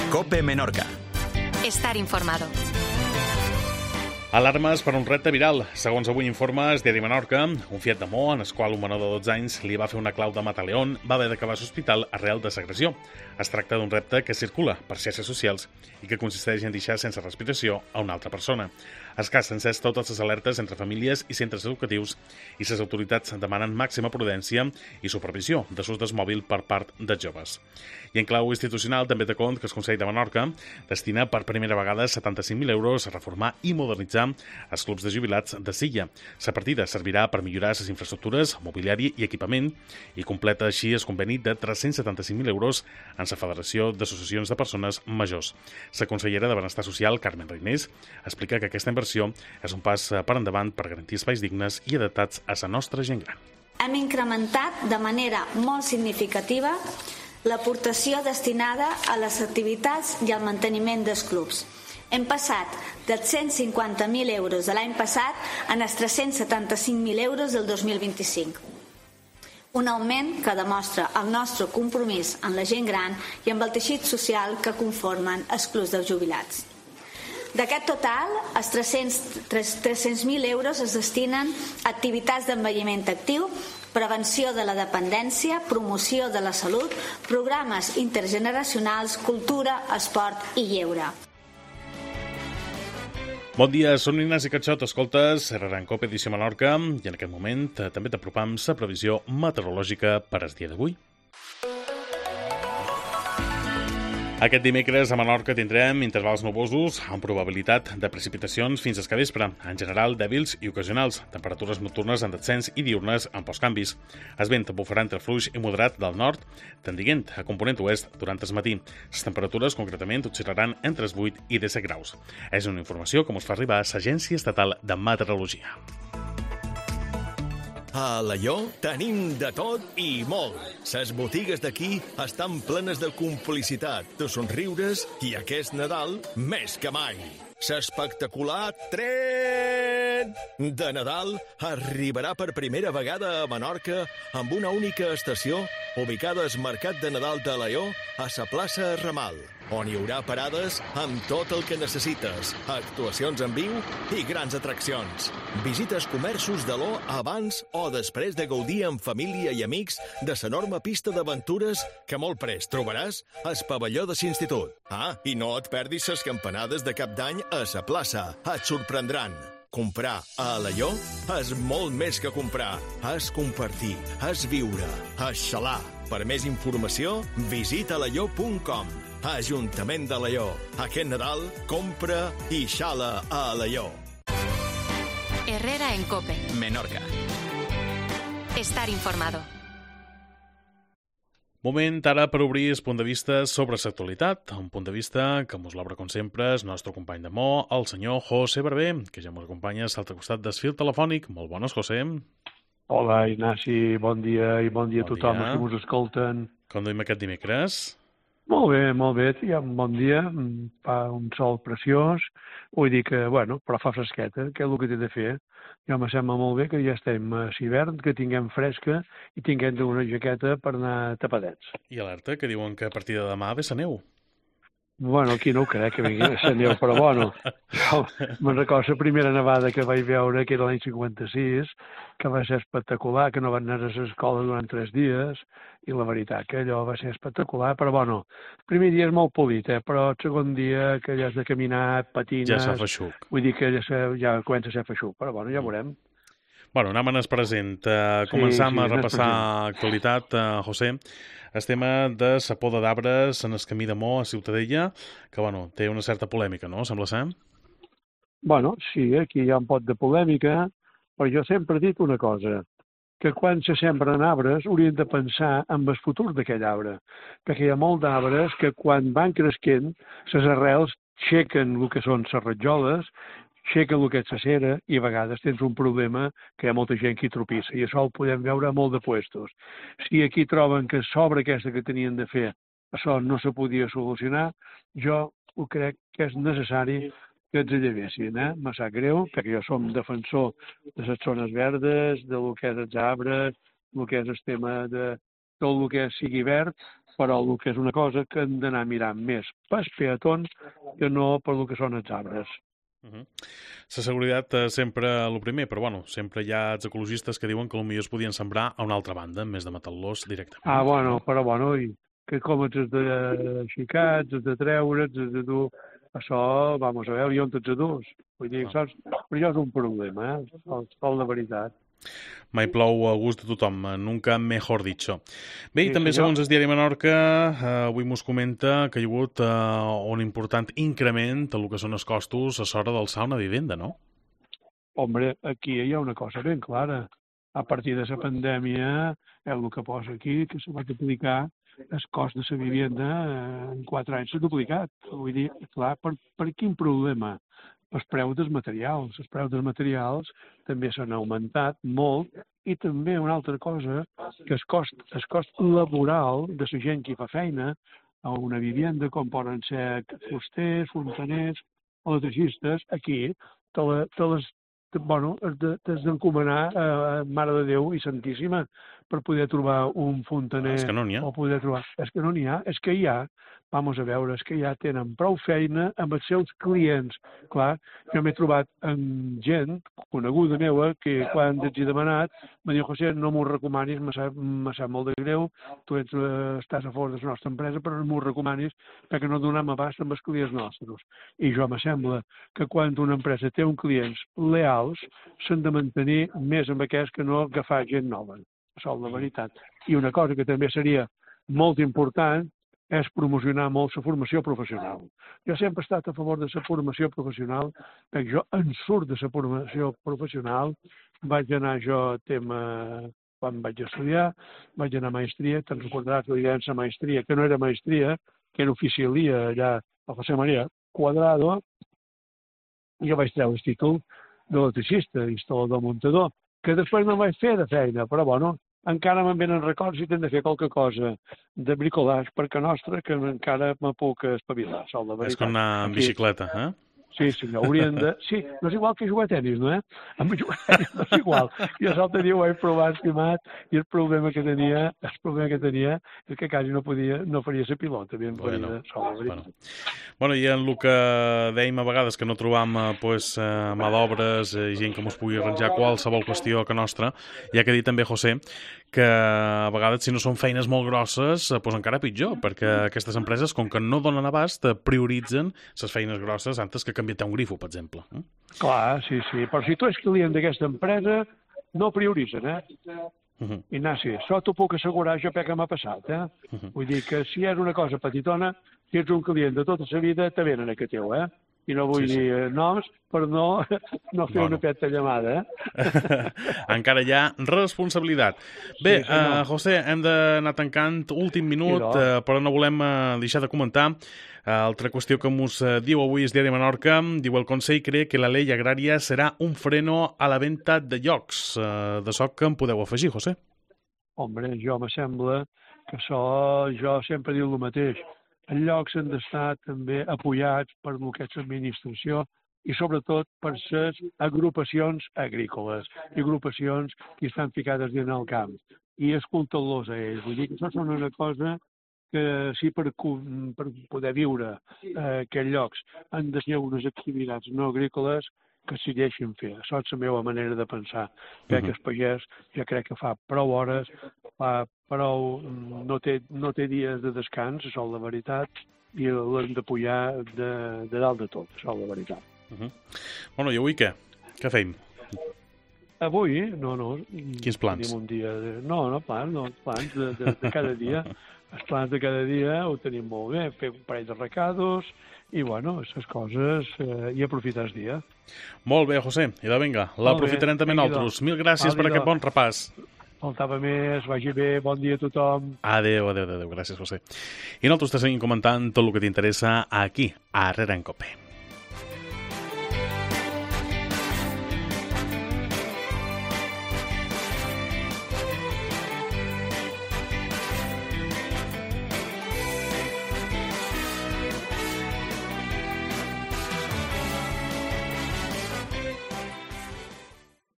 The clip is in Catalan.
COPE Menorca. Estar informado. Alarmes per un repte viral. Segons avui informa el diari Menorca, un Fiat Damo, en el qual un menor de 12 anys li va fer una clau de mataleón, va haver d'acabar a l'hospital arrel de l'agressió. Es tracta d'un repte que circula per xarxes socials i que consisteix en deixar sense respiració a una altra persona. El cas s'ha encès totes les alertes entre famílies i centres educatius i les autoritats demanen màxima prudència i supervisió de l'ús del mòbil per part dels joves. I en clau institucional també té compte que el Consell de Menorca destina per primera vegada 75.000 euros a reformar i modernitzar els clubs de jubilats de Silla. La partida servirà per millorar les infraestructures, mobiliari i equipament i completa així el conveni de 375.000 euros en la Federació d'Associacions de Persones Majors. La consellera de Benestar Social, Carmen Reinés, explica que aquesta inversió és un pas per endavant per garantir espais dignes i adaptats a la nostra gent gran. Hem incrementat de manera molt significativa l'aportació destinada a les activitats i al manteniment dels clubs. Hem passat dels 150.000 euros de l'any passat a els 375.000 euros del 2025. Un augment que demostra el nostre compromís amb la gent gran i amb el teixit social que conformen els clubs de jubilats. D'aquest total, els 300.000 euros es destinen a activitats d'envelliment actiu, prevenció de la dependència, promoció de la salut, programes intergeneracionals, cultura, esport i lleure. Bon dia, som Ignasi Catxot, escoltes RRA en COPE Edició Menorca i en aquest moment també t'apropam la previsió meteorològica per al dia d'avui. Aquest dimecres a Menorca tindrem intervals nuvosos amb probabilitat de precipitacions fins al capvespre, en general dèbils i ocasionals, temperatures nocturnes en descens i diurnes amb pocs canvis. El vent bufarà entre fluix i moderat del nord, tendint a component oest durant el matí. Les temperatures concretament oscil·laran entre els 8 i 17 graus. És una informació que ens fa arribar l'Agència Estatal de Meteorologia. A Alaior tenim de tot i molt. Les botigues d'aquí estan plenes de complicitat, de somriures i aquest Nadal més que mai. L'espectacular tren de Nadal arribarà per primera vegada a Menorca amb una única estació ubicada al Mercat de Nadal d'Alaior a la plaça Ramal, on hi haurà parades amb tot el que necessites, actuacions en viu i grans atraccions. Visites comerços d'Alaior abans o després de gaudir amb família i amics de l'enorme pista d'aventures que molt prest trobaràs al pavelló de l'institut. I no et perdis les campanades de cap d'any a la plaça. Et sorprendran. Comprar a Alaior és molt més que comprar. És compartir, és viure, és xalar. Per més informació, visita alaior.com. Ajuntament d'Alaior. Aquest Nadal, compra i xala a Alaior. Herrera en COPE. Menorca. Estar informado. Moment ara per obrir el punt de vista sobre l'actualitat, un punt de vista que ens l'obre com sempre el nostre company de Mo, el senyor José Barber, que ja ens acompanya a l'altre costat del fil telefònic. Molt bones, José. Hola, Ignasi, bon dia i bon dia a tothom que ens escolten. Com duim aquest dimecres? Molt bé, ja un bon dia, fa un sol preciós, vull dir que, però fa fresqueta, que és el que té de fer. Jo me sembla molt bé que ja estem a l'hivern, que tinguem fresca i tinguem una jaqueta per anar tapadets. I alerta, que diuen que a partir de demà ve la neu. Aquí no ho crec que vingui a neu, però jo me'n recordo la primera nevada que vaig veure, que era l'any 56, que va ser espectacular, que no van anar a l'escola durant 3 dies, i la veritat que allò va ser espectacular, però el primer dia és molt polit, però el segon dia que ja has de caminar, patines... Ja s'ha feixuc. Vull dir que ja comença a ser feixuc, però ja veurem. Anem en el present. Començam a repassar l'actualitat, José. El tema de la poda d'arbres en el camí de Mo a Ciutadella, que té una certa polèmica, no? Sembla ser? Sí, aquí hi ha un pot de polèmica, però jo sempre he dit una cosa, que quan se sembren arbres hauríem de pensar en el futur d'aquell arbre, perquè hi ha molts d'arbres que quan van creixent, les arrels aixequen el que són les ratjoles, aixequen el que és la cera i a vegades tens un problema que hi ha molta gent que hi tropissa i això ho podem veure a molt de puestos. Si aquí troben que s'obra aquesta que tenien de fer, això no se podia solucionar, jo ho crec que és necessari que ens llevessin, Me sap greu, perquè jo som defensor de les zones verdes, de lo que és els arbres, el que és el tema de tot el que sigui verd, però el que és una cosa que hem d'anar mirant més pels peatons que no per el que són els arbres. La seguretat sempre el primer, però bueno, sempre hi ha els ecologistes que diuen que potser es podien sembrar a una altra banda, en més de matar-los directament. Però i que com ets de xicats, ets de treure'ls, ets de dur... Això, vamos a veure, i on ets de durs. Vull dir, però això és un problema, sol de veritat. Mai plou a gust de tothom, nunca mejor dicho. Bé, i també segons el diari Menorca, avui mos comenta que hi ha hagut un important increment en el que són els costos a l'hora d'alçar una vivenda, no? Hombre, aquí hi ha una cosa ben clara. A partir de la pandèmia, el que posa aquí, que se va duplicar el cost de la vivenda en 4 anys s'ha duplicat. Vull dir, clar, per quin problema? Els preus dels materials. Els preus dels materials també s'han augmentat molt i també una altra cosa, que el cost laboral de la gent que fa feina a una vivenda, com poden ser fusters, fontaners, electricistes, aquí t'has d'encomanar Mare de Déu i Santíssima per poder trobar un fontaner. És que no n'hi ha. O poder trobar... És que no n'hi ha, és que hi ha. Vamos a veure, és que ja tenen prou feina amb els seus clients. Clar, jo m'he trobat amb gent coneguda meva que quan ets demanat me diu, José, no m'ho recomanis, me sap molt de greu, tu estàs a favor de la nostra empresa, però no m'ho recomanis perquè no donem abast amb els clients nostres. I jo me sembla que quan una empresa té uns clients leals s'han de mantenir més amb aquests que no agafar gent nova. Això és la veritat. I una cosa que també seria molt important és promocionar molt la formació professional. Jo sempre he estat a favor de la formació professional, perquè jo en surt de la formació professional, vaig anar jo quan vaig estudiar, vaig anar a maestria, te'n recordaràs que hi havia la maestria, que no era maestria, que era oficialia allà a José María Cuadrado, i jo vaig treure el títol d'electricista, instal·lador, muntador, que després no vaig fer de feina, però bueno, encara me'n venen records i hem de fer qualque cosa de bricolage perquè nostre, que encara me puc espavilar. És com anar en bicicleta, eh? Sí, senyor, haurien de... Sí, no és igual que jugar a tenis, no, Amb jugar a tenis no és igual. Jo l'altre dia ho he provat, estimat, i el problema que tenia és que quasi no faria ser pilot. Bueno, i en el que dèiem a vegades que no trobam mà d'obres, gent que mos pugui arranjar qualsevol qüestió que nostra, hi ha que dir també, José, que a vegades si no són feines molt grosses, encara pitjor, perquè aquestes empreses, com que no donen abast, prioritzen les feines grosses antes que canviar un grifo, per exemple. Clar, sí, però si tu ets client d'aquesta empresa, no prioritzen, Ignasi, això t'ho puc assegurar, jo perquè m'ha passat, Vull dir que si és una cosa petitona, si ets un client de tota la vida, te venen a que teu, I no vull dir noms per no fer una peta llamada, Encara hi ha responsabilitat. Bé, José, hem d'anar tancant últim minut, però no volem deixar de comentar altra qüestió que ens diu avui el diari de Menorca. Diu, el Consell cree que la ley agraria serà un freno a la venta de llocs. De soc que em podeu afegir, José? Hombre, jo me sembla que això, jo sempre diu el mateix. Els llocs han d'estar també apoyats per el que és l'administració i sobretot per les agrupacions agrícoles i agrupacions que estan ficades dins el camp. I escoltar-los a ells. Vull dir que això és una cosa que sí per poder viure aquests llocs han de ser unes activitats no agrícoles que s'hi deixin fer. Això és la meva manera de pensar. Crec que el pagès ja crec que fa prou hores, no té dies de descans, això és la veritat, i l'hem d'apoyar de dalt de tot, això és la veritat. Bueno, i avui què? Què feim? Avui, no. Quins plans? Tenim un dia plans de cada dia. Els plans de cada dia ho tenim molt bé, fer un parell de recados i, bueno, aquestes coses i aprofitar el dia. Molt bé, José. I vinga, l'aprofitarem també nosaltres. Mil gràcies per aquest bon repàs. Faltava més, vagi bé, bon dia a tothom. Adéu. Gràcies, José. I nosaltres te seguim comentant tot el que t'interessa aquí, a Herrera en Cope.